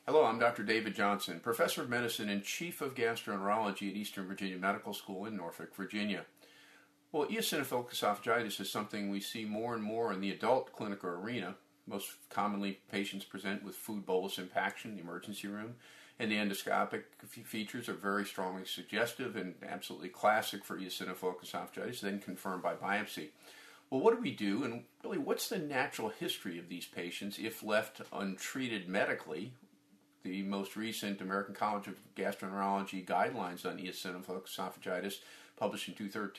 Hello, I'm Dr. David Johnson, Professor of Medicine and Chief of Gastroenterology at Eastern Virginia Medical School in Norfolk, Virginia. Well, eosinophilic esophagitis is something we see more and more in the adult clinical arena. Most commonly, patients present with food bolus impaction in the emergency room, and the endoscopic features are very strongly suggestive and absolutely classic for eosinophilic esophagitis, then confirmed by biopsy. Well, what do we do, and really what's the natural history of these patients if left untreated medically? The most recent American College of Gastroenterology guidelines on eosinophilic esophagitis, published in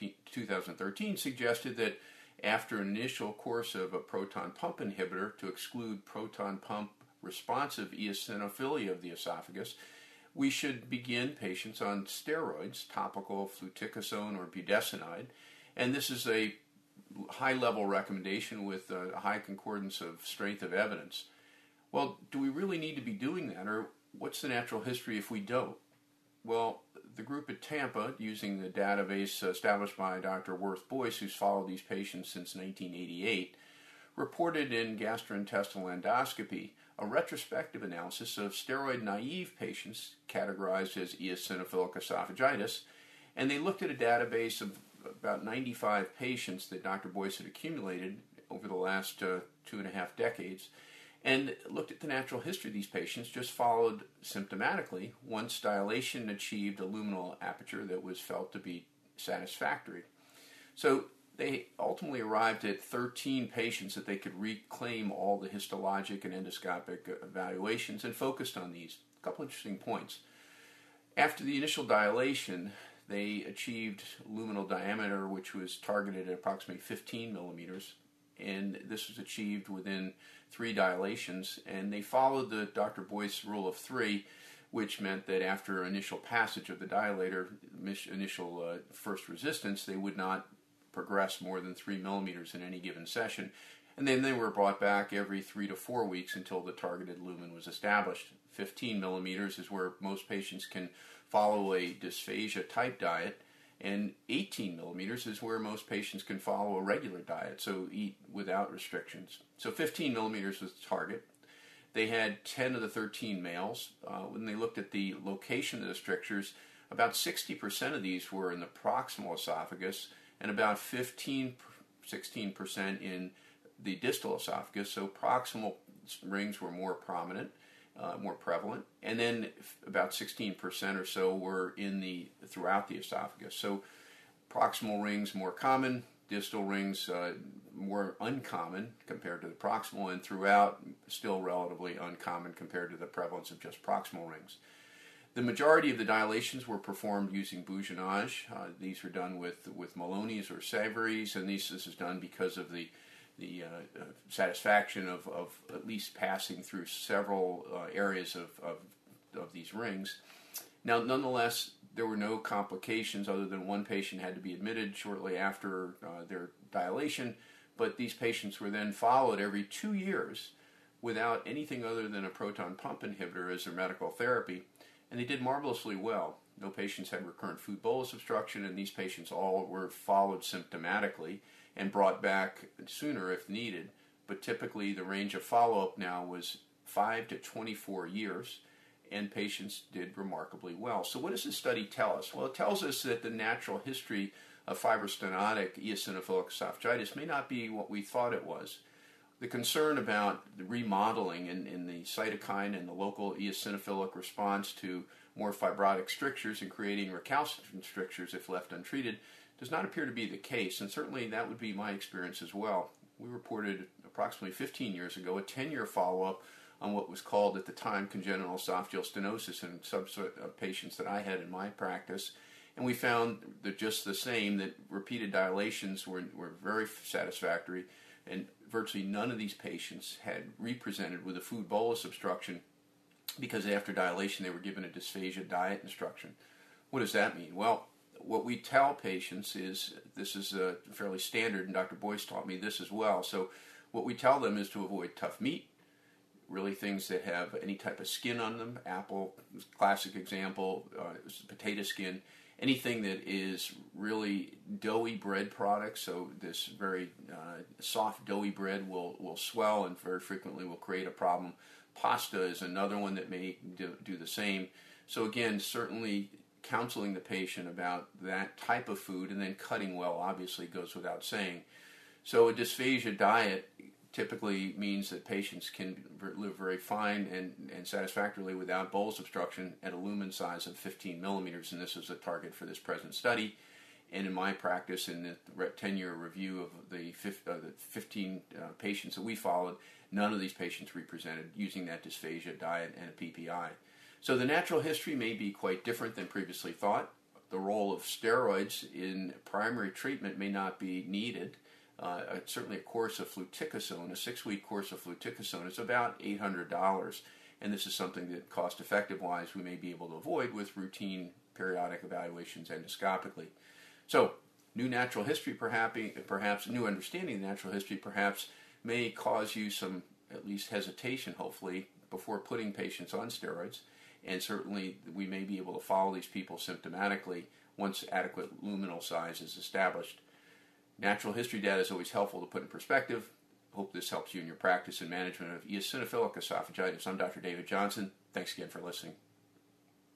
2013, suggested that after an initial course of a proton pump inhibitor to exclude proton pump responsive eosinophilia of the esophagus, we should begin patients on steroids, topical fluticasone or budesonide, and this is a high-level recommendation with a high concordance of strength of evidence. Well, do we really need to be doing that, or what's the natural history if we don't? Well, the group at Tampa, using the database established by Dr. Worth Boyce, who's followed these patients since 1988, reported in gastrointestinal endoscopy a retrospective analysis of steroid-naive patients categorized as eosinophilic esophagitis, and they looked at a database of about 95 patients that Dr. Boyce had accumulated over the last 2.5 decades, and looked at the natural history of these patients, just followed symptomatically once dilation achieved a luminal aperture that was felt to be satisfactory. So they ultimately arrived at 13 patients that they could reclaim all the histologic and endoscopic evaluations and focused on these. A couple interesting points. After the initial dilation, they achieved luminal diameter, which was targeted at approximately 15 millimeters, and this was achieved within 3 dilations, and they followed the Dr. Boyce rule of 3, which meant that after initial passage of the dilator, initial first resistance, they would not progress more than 3 millimeters in any given session, and then they were brought back every 3 to 4 weeks until the targeted lumen was established. 15 millimeters is where most patients can follow a dysphagia type diet, and 18 millimeters is where most patients can follow a regular diet, so eat without restrictions. So 15 millimeters was the target. They had 10 of the 13 males. When they looked at the location of the strictures, about 60% of these were in the proximal esophagus and about 16% in the distal esophagus, so proximal rings were more prominent. More prevalent, and then about 16% or so were throughout the esophagus. So proximal rings more common, distal rings more uncommon compared to the proximal, and throughout still relatively uncommon compared to the prevalence of just proximal rings. The majority of the dilations were performed using bouginage. These were done with Maloney's or Savory's, and this is done because of the satisfaction of at least passing through several areas of these rings. Now, nonetheless, there were no complications other than one patient had to be admitted shortly after their dilation, but these patients were then followed every 2 years without anything other than a proton pump inhibitor as their medical therapy, and they did marvelously well. No patients had recurrent food bolus obstruction, and these patients all were followed symptomatically and brought back sooner if needed. But typically the range of follow-up now was 5 to 24 years, and patients did remarkably well. So what does this study tell us? Well, it tells us that the natural history of fibrostenotic eosinophilic esophagitis may not be what we thought it was. The concern about the remodeling in the cytokine and the local eosinophilic response to more fibrotic strictures and creating recalcitrant strictures if left untreated does not appear to be the case, and certainly that would be my experience as well. We reported approximately 15 years ago a 10-year follow-up on what was called at the time congenital esophageal stenosis in subset of patients that I had in my practice, and we found that just the same, that repeated dilations were very satisfactory, and virtually none of these patients had represented with a food bolus obstruction because after dilation they were given a dysphagia diet instruction. What does that mean? Well, what we tell patients is, this is fairly standard, and Dr. Boyce taught me this as well. So what we tell them is to avoid tough meat, really things that have any type of skin on them. Apple, classic example, potato skin. Anything that is really doughy bread products, so this very soft doughy bread will swell and very frequently will create a problem. Pasta is another one that may do the same. So again, certainly counseling the patient about that type of food, and then cutting well obviously goes without saying. So a dysphagia diet typically means that patients can live very fine and satisfactorily without bolus obstruction at a lumen size of 15 millimeters, and this is the target for this present study. And in my practice, in the 10-year review of the 15 patients that we followed, none of these patients represented using that dysphagia diet and a PPI. So the natural history may be quite different than previously thought. The role of steroids in primary treatment may not be needed. Certainly a course of fluticasone, a 6-week course of fluticasone, is about $800. And this is something that cost-effective-wise we may be able to avoid with routine periodic evaluations endoscopically. So, new natural history, perhaps new understanding of natural history, perhaps may cause you some at least hesitation, hopefully, before putting patients on steroids. And certainly, we may be able to follow these people symptomatically once adequate luminal size is established. Natural history data is always helpful to put in perspective. Hope this helps you in your practice and management of eosinophilic esophagitis. I'm Dr. David Johnson. Thanks again for listening.